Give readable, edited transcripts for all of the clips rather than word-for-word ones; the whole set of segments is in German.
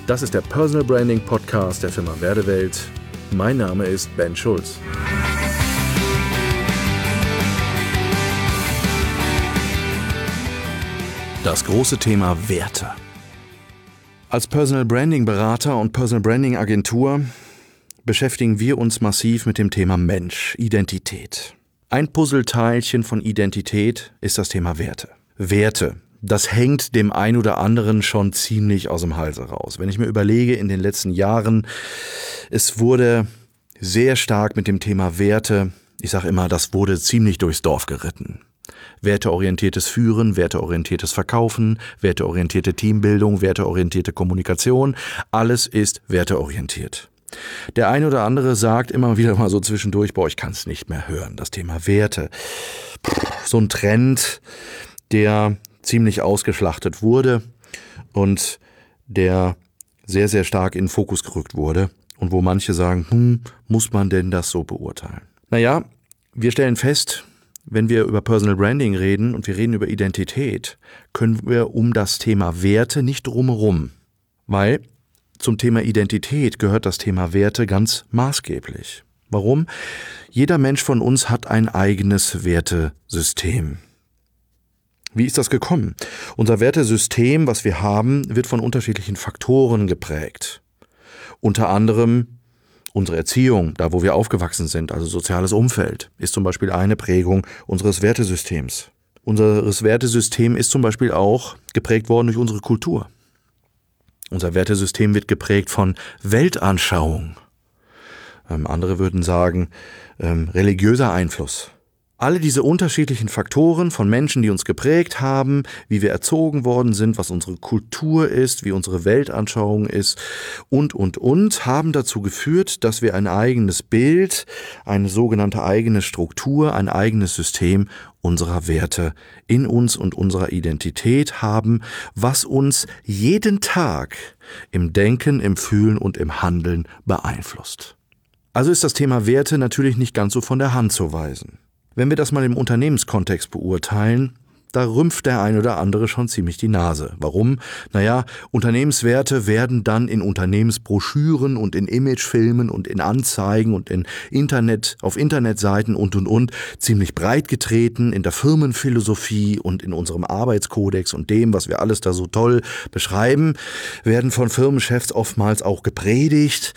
Das ist der Personal Branding Podcast der Firma Werdewelt. Mein Name ist Ben Schulz. Das große Thema Werte. Als Personal Branding Berater und Personal Branding Agentur beschäftigen wir uns massiv mit dem Thema Mensch, Identität. Ein Puzzleteilchen von Identität ist das Thema Werte. Werte, das hängt dem einen oder anderen schon ziemlich aus dem Halse raus. Wenn ich mir überlege, in den letzten Jahren, es wurde sehr stark mit dem Thema Werte, ich sage immer, das wurde ziemlich durchs Dorf geritten. Werteorientiertes Führen, werteorientiertes Verkaufen, werteorientierte Teambildung, werteorientierte Kommunikation, alles ist werteorientiert. Der eine oder andere sagt immer wieder mal so zwischendurch, ich kann es nicht mehr hören, das Thema Werte. So ein Trend, der ziemlich ausgeschlachtet wurde und der sehr, sehr stark in den Fokus gerückt wurde und wo manche sagen, muss man denn das so beurteilen? Naja, wir stellen fest, wenn wir über Personal Branding reden und wir reden über Identität, können wir um das Thema Werte nicht drumherum, weil zum Thema Identität gehört das Thema Werte ganz maßgeblich. Warum? Jeder Mensch von uns hat ein eigenes Wertesystem. Wie ist das gekommen? Unser Wertesystem, was wir haben, wird von unterschiedlichen Faktoren geprägt. Unter anderem unsere Erziehung, da wo wir aufgewachsen sind, also soziales Umfeld, ist zum Beispiel eine Prägung unseres Wertesystems. Unser Wertesystem ist zum Beispiel auch geprägt worden durch unsere Kultur. Unser Wertesystem wird geprägt von Weltanschauung. Andere würden sagen, religiöser Einfluss. Alle diese unterschiedlichen Faktoren von Menschen, die uns geprägt haben, wie wir erzogen worden sind, was unsere Kultur ist, wie unsere Weltanschauung ist und, haben dazu geführt, dass wir ein eigenes Bild, eine sogenannte eigene Struktur, ein eigenes System unserer Werte in uns und unserer Identität haben, was uns jeden Tag im Denken, im Fühlen und im Handeln beeinflusst. Also ist das Thema Werte natürlich nicht ganz so von der Hand zu weisen. Wenn wir das mal im Unternehmenskontext beurteilen, da rümpft der ein oder andere schon ziemlich die Nase. Warum? Unternehmenswerte werden dann in Unternehmensbroschüren und in Imagefilmen und in Anzeigen und auf Internetseiten und ziemlich breit getreten, in der Firmenphilosophie und in unserem Arbeitskodex und dem, was wir alles da so toll beschreiben, werden von Firmenchefs oftmals auch gepredigt.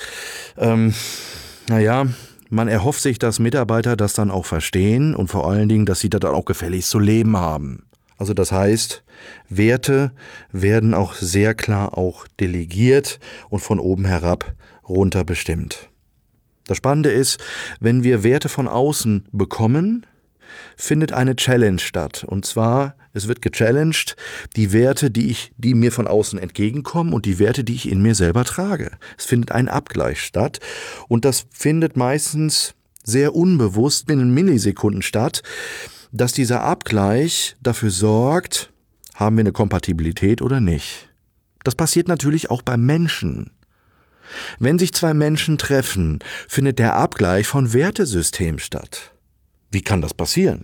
Man erhofft sich, dass Mitarbeiter das dann auch verstehen und vor allen Dingen, dass sie das dann auch gefälligst zu leben haben. Also das heißt, Werte werden auch sehr klar auch delegiert und von oben herab runter bestimmt. Das Spannende ist, wenn wir Werte von außen bekommen, findet eine Challenge statt. Und zwar, es wird gechallenged, die Werte, die mir von außen entgegenkommen und die Werte, die ich in mir selber trage. Es findet ein Abgleich statt und das findet meistens sehr unbewusst binnen Millisekunden statt, dass dieser Abgleich dafür sorgt, haben wir eine Kompatibilität oder nicht. Das passiert natürlich auch beim Menschen. Wenn sich zwei Menschen treffen, findet der Abgleich von Wertesystemen statt. Wie kann das passieren?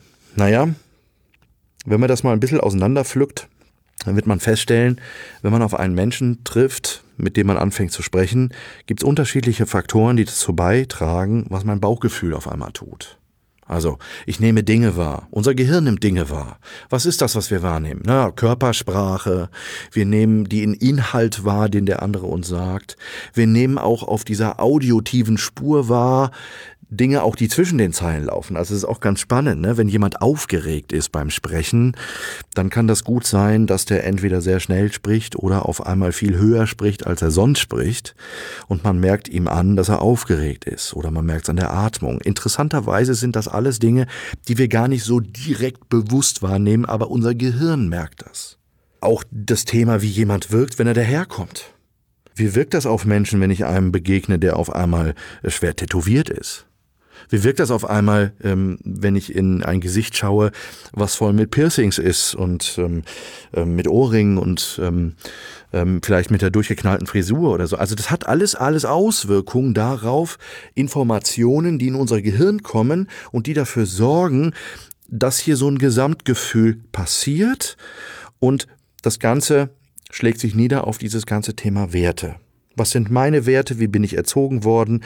Wenn man das mal ein bisschen auseinanderpflückt, dann wird man feststellen, wenn man auf einen Menschen trifft, mit dem man anfängt zu sprechen, gibt es unterschiedliche Faktoren, die dazu beitragen, was mein Bauchgefühl auf einmal tut. Also, ich nehme Dinge wahr. Unser Gehirn nimmt Dinge wahr. Was ist das, was wir wahrnehmen? Körpersprache. Wir nehmen den Inhalt wahr, den der andere uns sagt. Wir nehmen auch auf dieser audiotiven Spur wahr, Dinge auch, die zwischen den Zeilen laufen. Also es ist auch ganz spannend, wenn jemand aufgeregt ist beim Sprechen, dann kann das gut sein, dass der entweder sehr schnell spricht oder auf einmal viel höher spricht, als er sonst spricht. Und man merkt ihm an, dass er aufgeregt ist oder man merkt es an der Atmung. Interessanterweise sind das alles Dinge, die wir gar nicht so direkt bewusst wahrnehmen, aber unser Gehirn merkt das. Auch das Thema, wie jemand wirkt, wenn er daherkommt. Wie wirkt das auf Menschen, wenn ich einem begegne, der auf einmal schwer tätowiert ist? Wie wirkt das auf einmal, wenn ich in ein Gesicht schaue, was voll mit Piercings ist und mit Ohrringen und vielleicht mit der durchgeknallten Frisur oder so. Also das hat alles Auswirkungen darauf, Informationen, die in unser Gehirn kommen und die dafür sorgen, dass hier so ein Gesamtgefühl passiert und das Ganze schlägt sich nieder auf dieses ganze Thema Werte. Was sind meine Werte? Wie bin ich erzogen worden?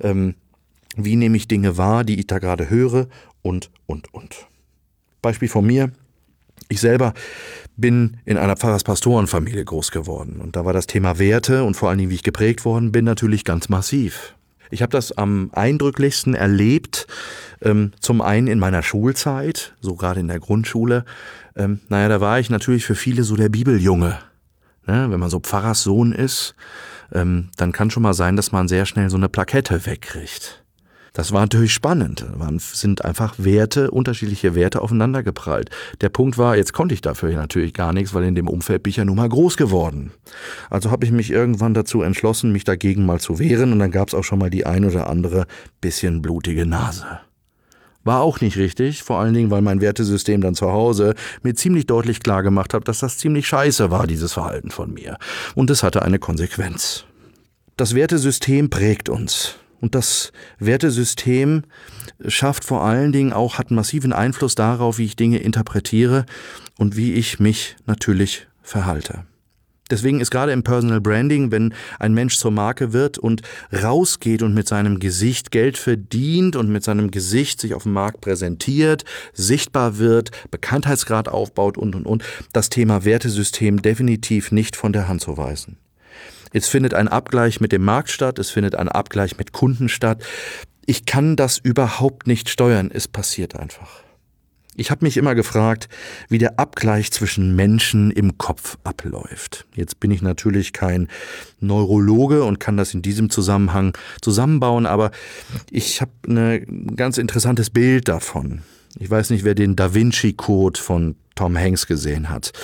Wie nehme ich Dinge wahr, die ich da gerade höre? Und. Beispiel von mir. Ich selber bin in einer Pfarrers-Pastoren-Familie groß geworden. Und da war das Thema Werte und vor allen Dingen, wie ich geprägt worden bin, natürlich ganz massiv. Ich habe das am eindrücklichsten erlebt, zum einen in meiner Schulzeit, so gerade in der Grundschule. Da war ich natürlich für viele so der Bibeljunge. Ne? Wenn man so Pfarrerssohn ist, dann kann schon mal sein, dass man sehr schnell so eine Plakette wegkriegt. Das war natürlich spannend. Sind einfach unterschiedliche Werte aufeinander geprallt. Der Punkt war, jetzt konnte ich dafür natürlich gar nichts, weil in dem Umfeld bin ich ja nun mal groß geworden. Also habe ich mich irgendwann dazu entschlossen, mich dagegen mal zu wehren und dann gab es auch schon mal die ein oder andere bisschen blutige Nase. War auch nicht richtig, vor allen Dingen, weil mein Wertesystem dann zu Hause mir ziemlich deutlich klar gemacht hat, dass das ziemlich scheiße war, dieses Verhalten von mir. Und es hatte eine Konsequenz. Das Wertesystem prägt uns. Und das Wertesystem schafft vor allen Dingen auch, hat einen massiven Einfluss darauf, wie ich Dinge interpretiere und wie ich mich natürlich verhalte. Deswegen ist gerade im Personal Branding, wenn ein Mensch zur Marke wird und rausgeht und mit seinem Gesicht Geld verdient und mit seinem Gesicht sich auf dem Markt präsentiert, sichtbar wird, Bekanntheitsgrad aufbaut und, das Thema Wertesystem definitiv nicht von der Hand zu weisen. Es findet ein Abgleich mit dem Markt statt, es findet ein Abgleich mit Kunden statt. Ich kann das überhaupt nicht steuern, es passiert einfach. Ich habe mich immer gefragt, wie der Abgleich zwischen Menschen im Kopf abläuft. Jetzt bin ich natürlich kein Neurologe und kann das in diesem Zusammenhang zusammenbauen, aber ich habe ein ganz interessantes Bild davon. Ich weiß nicht, wer den Da Vinci Code von Tom Hanks gesehen hat.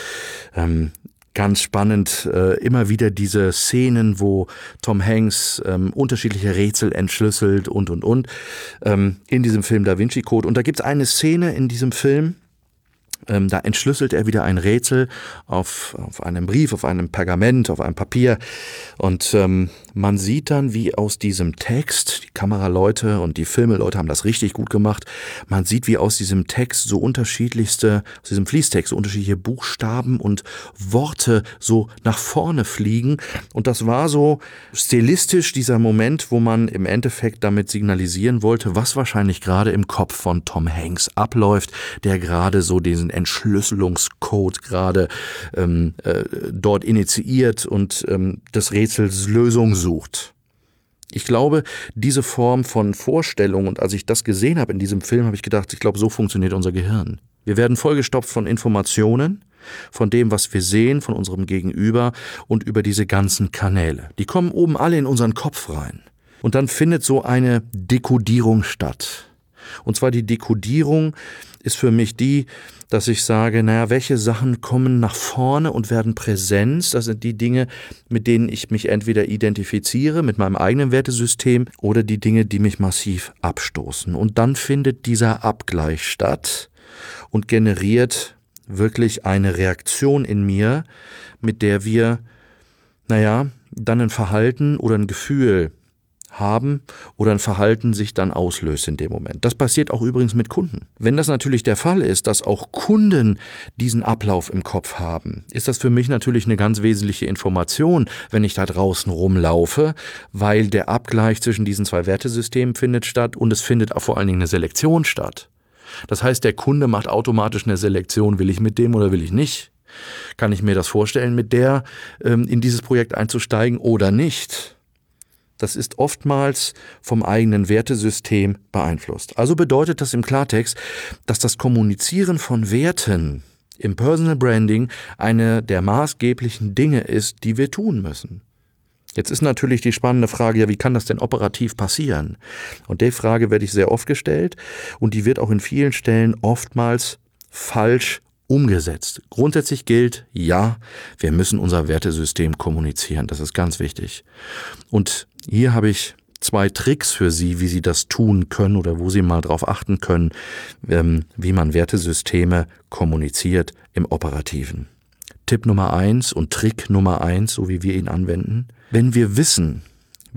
Ganz spannend, immer wieder diese Szenen, wo Tom Hanks unterschiedliche Rätsel entschlüsselt und. In diesem Film Da Vinci Code. Und da gibt es eine Szene in diesem Film, da entschlüsselt er wieder ein Rätsel auf einem Brief, auf einem Pergament, auf einem Papier. Und man sieht dann, wie aus diesem Text, die Kameraleute und die Filmeleute haben das richtig gut gemacht, man sieht, wie aus diesem Text aus diesem Fließtext so unterschiedliche Buchstaben und Worte so nach vorne fliegen. Und das war so stilistisch dieser Moment, wo man im Endeffekt damit signalisieren wollte, was wahrscheinlich gerade im Kopf von Tom Hanks abläuft, der gerade so diesen Entschlüsselungscode gerade dort initiiert und des Rätsels Lösung sucht. Ich glaube, diese Form von Vorstellung, und als ich das gesehen habe in diesem Film, habe ich gedacht, ich glaube, so funktioniert unser Gehirn. Wir werden vollgestopft von Informationen, von dem, was wir sehen, von unserem Gegenüber und über diese ganzen Kanäle. Die kommen oben alle in unseren Kopf rein. Und dann findet so eine Dekodierung statt. Und zwar die Dekodierung ist für mich die, dass ich sage, welche Sachen kommen nach vorne und werden Präsenz. Das sind die Dinge, mit denen ich mich entweder identifiziere mit meinem eigenen Wertesystem oder die Dinge, die mich massiv abstoßen. Und dann findet dieser Abgleich statt und generiert wirklich eine Reaktion in mir, mit der wir, dann ein Verhalten oder ein Gefühl haben oder ein Verhalten sich dann auslöst in dem Moment. Das passiert auch übrigens mit Kunden. Wenn das natürlich der Fall ist, dass auch Kunden diesen Ablauf im Kopf haben, ist das für mich natürlich eine ganz wesentliche Information, wenn ich da draußen rumlaufe, weil der Abgleich zwischen diesen zwei Wertesystemen findet statt und es findet auch vor allen Dingen eine Selektion statt. Das heißt, der Kunde macht automatisch eine Selektion, will ich mit dem oder will ich nicht? Kann ich mir das vorstellen, mit der in dieses Projekt einzusteigen oder nicht? Das ist oftmals vom eigenen Wertesystem beeinflusst. Also bedeutet das im Klartext, dass das Kommunizieren von Werten im Personal Branding eine der maßgeblichen Dinge ist, die wir tun müssen. Jetzt ist natürlich die spannende Frage, wie kann das denn operativ passieren? Und der Frage werde ich sehr oft gestellt und die wird auch in vielen Stellen oftmals falsch umgesetzt. Grundsätzlich gilt, ja, wir müssen unser Wertesystem kommunizieren. Das ist ganz wichtig. Und hier habe ich 2 Tricks für Sie, wie Sie das tun können oder wo Sie mal drauf achten können, wie man Wertesysteme kommuniziert im Operativen. Tipp Nummer 1 und Trick Nummer 1, so wie wir ihn anwenden. Wenn wir wissen,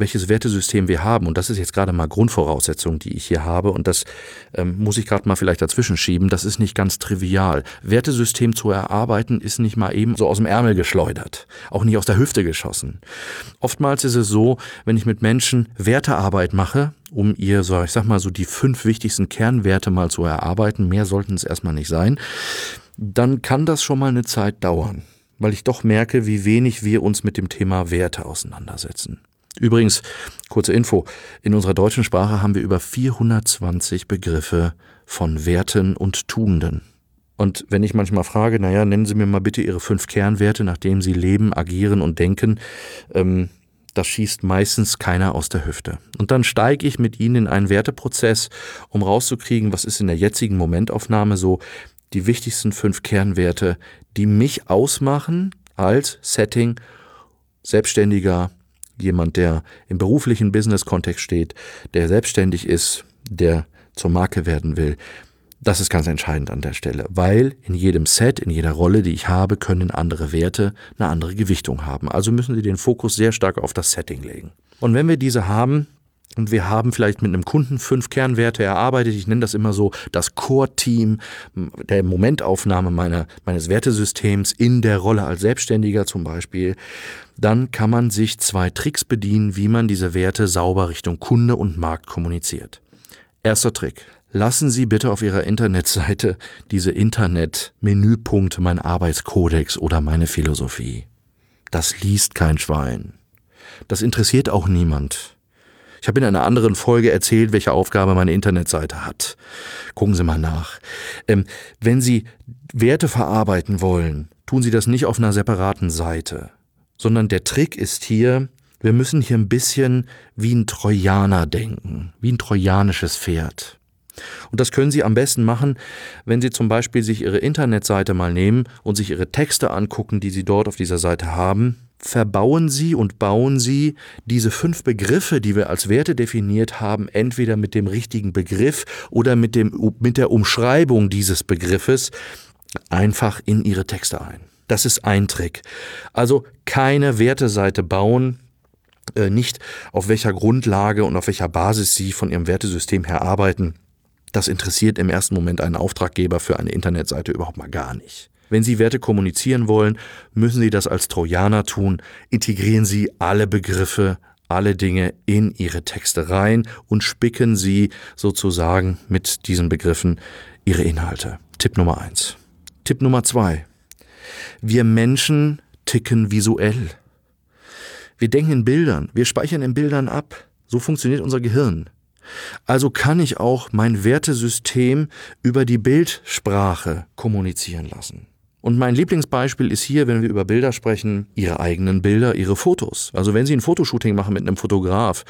welches Wertesystem wir haben. Und das ist jetzt gerade mal Grundvoraussetzung, die ich hier habe. Und das muss ich gerade mal vielleicht dazwischen schieben. Das ist nicht ganz trivial. Wertesystem zu erarbeiten ist nicht mal eben so aus dem Ärmel geschleudert. Auch nicht aus der Hüfte geschossen. Oftmals ist es so, wenn ich mit Menschen Wertearbeit mache, um ihr, so, ich sag mal, so die 5 wichtigsten Kernwerte mal zu erarbeiten, mehr sollten es erstmal nicht sein, dann kann das schon mal eine Zeit dauern, weil ich doch merke, wie wenig wir uns mit dem Thema Werte auseinandersetzen. Übrigens, kurze Info, in unserer deutschen Sprache haben wir über 420 Begriffe von Werten und Tugenden. Und wenn ich manchmal frage, nennen Sie mir mal bitte Ihre 5 Kernwerte, nach denen Sie leben, agieren und denken, das schießt meistens keiner aus der Hüfte. Und dann steige ich mit Ihnen in einen Werteprozess, um rauszukriegen, was ist in der jetzigen Momentaufnahme so die wichtigsten 5 Kernwerte, die mich ausmachen als Setting, Selbstständiger, jemand, der im beruflichen Business-Kontext steht, der selbstständig ist, der zur Marke werden will. Das ist ganz entscheidend an der Stelle, weil in jedem Set, in jeder Rolle, die ich habe, können andere Werte eine andere Gewichtung haben. Also müssen Sie den Fokus sehr stark auf das Setting legen. Und wenn wir diese haben, und wir haben vielleicht mit einem Kunden 5 Kernwerte erarbeitet, ich nenne das immer so das Core-Team der Momentaufnahme meines Wertesystems in der Rolle als Selbstständiger zum Beispiel, dann kann man sich 2 Tricks bedienen, wie man diese Werte sauber Richtung Kunde und Markt kommuniziert. Erster Trick. Lassen Sie bitte auf Ihrer Internetseite diese Internet-Menüpunkte, mein Arbeitskodex oder meine Philosophie. Das liest kein Schwein. Das interessiert auch niemand. Ich habe in einer anderen Folge erzählt, welche Aufgabe meine Internetseite hat. Gucken Sie mal nach. Wenn Sie Werte verarbeiten wollen, tun Sie das nicht auf einer separaten Seite, sondern der Trick ist hier, wir müssen hier ein bisschen wie ein Trojaner denken, wie ein trojanisches Pferd. Und das können Sie am besten machen, wenn Sie zum Beispiel sich Ihre Internetseite mal nehmen und sich Ihre Texte angucken, die Sie dort auf dieser Seite haben. Verbauen Sie und bauen Sie diese 5 Begriffe, die wir als Werte definiert haben, entweder mit dem richtigen Begriff oder mit der Umschreibung dieses Begriffes einfach in Ihre Texte ein. Das ist ein Trick. Also keine Werteseite bauen, nicht auf welcher Grundlage und auf welcher Basis Sie von Ihrem Wertesystem her arbeiten. Das interessiert im ersten Moment einen Auftraggeber für eine Internetseite überhaupt mal gar nicht. Wenn Sie Werte kommunizieren wollen, müssen Sie das als Trojaner tun. Integrieren Sie alle Begriffe, alle Dinge in Ihre Texte rein und spicken Sie sozusagen mit diesen Begriffen Ihre Inhalte. Tipp Nummer 1. Tipp Nummer 2. Wir Menschen ticken visuell. Wir denken in Bildern, wir speichern in Bildern ab. So funktioniert unser Gehirn. Also kann ich auch mein Wertesystem über die Bildsprache kommunizieren lassen. Und mein Lieblingsbeispiel ist hier, wenn wir über Bilder sprechen, Ihre eigenen Bilder, Ihre Fotos. Also wenn Sie ein Fotoshooting machen mit einem Fotograf,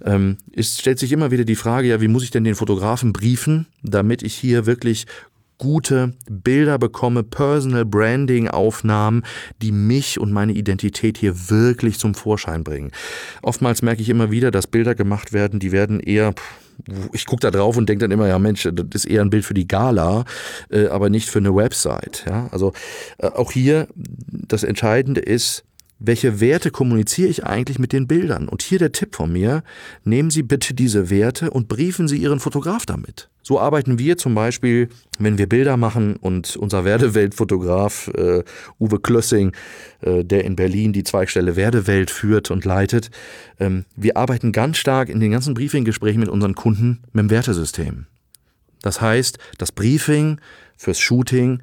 stellt sich immer wieder die Frage, ja, wie muss ich denn den Fotografen briefen, damit ich hier wirklich gute Bilder bekomme, Personal Branding Aufnahmen, die mich und meine Identität hier wirklich zum Vorschein bringen. Oftmals merke ich immer wieder, dass Bilder gemacht werden, die werden eher, ich gucke da drauf und denke dann immer, ja Mensch, das ist eher ein Bild für die Gala, aber nicht für eine Website. Ja? Also auch hier das Entscheidende ist, welche Werte kommuniziere ich eigentlich mit den Bildern? Und hier der Tipp von mir, nehmen Sie bitte diese Werte und briefen Sie Ihren Fotograf damit. So arbeiten wir zum Beispiel, wenn wir Bilder machen und unser Werdewelt-Fotograf Uwe Klössing, der in Berlin die Zweigstelle Werdewelt führt und leitet, wir arbeiten ganz stark in den ganzen Briefinggesprächen mit unseren Kunden mit dem Wertesystem. Das heißt, das Briefing fürs Shooting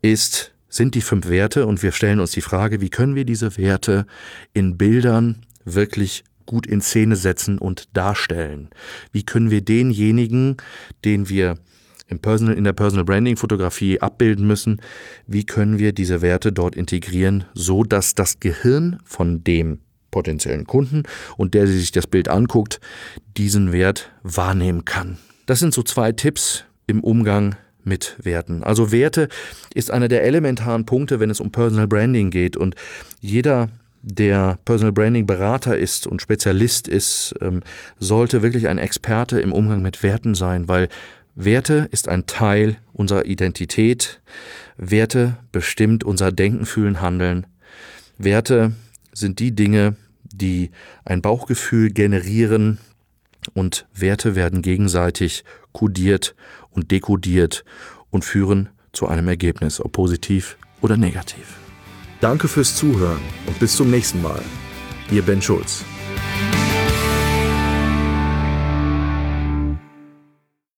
sind die 5 Werte und wir stellen uns die Frage, wie können wir diese Werte in Bildern wirklich gut in Szene setzen und darstellen? Wie können wir denjenigen, den wir in der Personal Branding Fotografie abbilden müssen, wie können wir diese Werte dort integrieren, so dass das Gehirn von dem potenziellen Kunden und der sich das Bild anguckt, diesen Wert wahrnehmen kann? Das sind so 2 Tipps im Umgang mit Werten. Also Werte ist einer der elementaren Punkte, wenn es um Personal Branding geht. Und jeder, der Personal Branding Berater ist und Spezialist ist, sollte wirklich ein Experte im Umgang mit Werten sein, weil Werte ist ein Teil unserer Identität. Werte bestimmt unser Denken, Fühlen, Handeln. Werte sind die Dinge, die ein Bauchgefühl generieren und Werte werden gegenseitig kodiert und dekodiert und führen zu einem Ergebnis, ob positiv oder negativ. Danke fürs Zuhören und bis zum nächsten Mal. Ihr Ben Schulz.